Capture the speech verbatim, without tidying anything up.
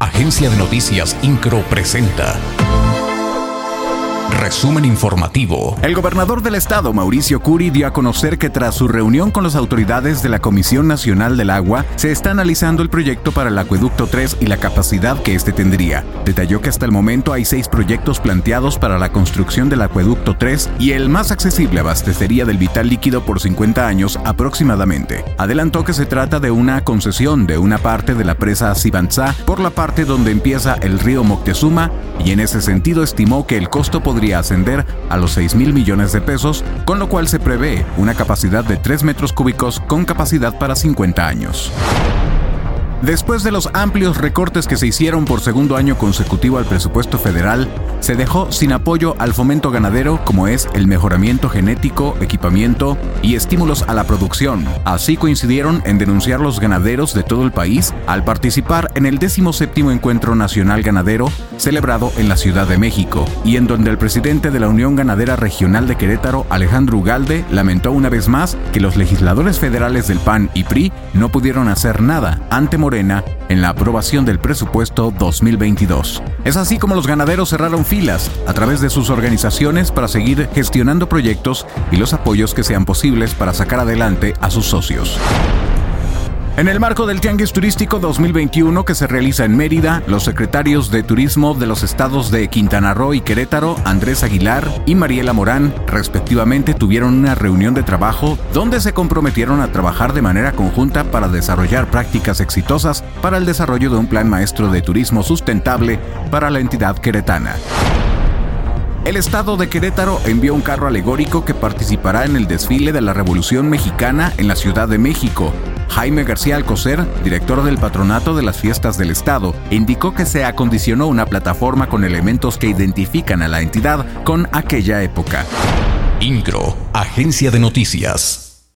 Agencia de Noticias Incro presenta Resumen informativo. El gobernador del estado, Mauricio Curi, dio a conocer que tras su reunión con las autoridades de la Comisión Nacional del Agua, se está analizando el proyecto para el Acueducto tres y la capacidad que este tendría. Detalló que hasta el momento hay seis proyectos planteados para la construcción del Acueducto tres y el más accesible abastecería del vital líquido por cincuenta años aproximadamente. Adelantó que se trata de una concesión de una parte de la presa Sibanzá por la parte donde empieza el río Moctezuma, y en ese sentido estimó que el costo podría ascender a los seis mil millones de pesos, con lo cual se prevé una capacidad de tres metros cúbicos con capacidad para cincuenta años. Después de los amplios recortes que se hicieron por segundo año consecutivo al presupuesto federal, se dejó sin apoyo al fomento ganadero, como es el mejoramiento genético, equipamiento y estímulos a la producción. Así coincidieron en denunciar los ganaderos de todo el país al participar en el decimoséptimo Encuentro Nacional Ganadero celebrado en la Ciudad de México, y en donde el presidente de la Unión Ganadera Regional de Querétaro, Alejandro Ugalde, lamentó una vez más que los legisladores federales del P A N y P R I no pudieron hacer nada ante Morena en la aprobación del presupuesto dos mil veintidós. Es así como los ganaderos cerraron filas a través de sus organizaciones para seguir gestionando proyectos y los apoyos que sean posibles para sacar adelante a sus socios. En el marco del Tianguis Turístico dos mil veintiuno que se realiza en Mérida, los secretarios de Turismo de los estados de Quintana Roo y Querétaro, Andrés Aguilar y Mariela Morán, respectivamente, tuvieron una reunión de trabajo donde se comprometieron a trabajar de manera conjunta para desarrollar prácticas exitosas para el desarrollo de un plan maestro de turismo sustentable para la entidad queretana. El estado de Querétaro envió un carro alegórico que participará en el desfile de la Revolución Mexicana en la Ciudad de México. Jaime García Alcocer, director del Patronato de las Fiestas del Estado, indicó que se acondicionó una plataforma con elementos que identifican a la entidad con aquella época. Incro, Agencia de Noticias.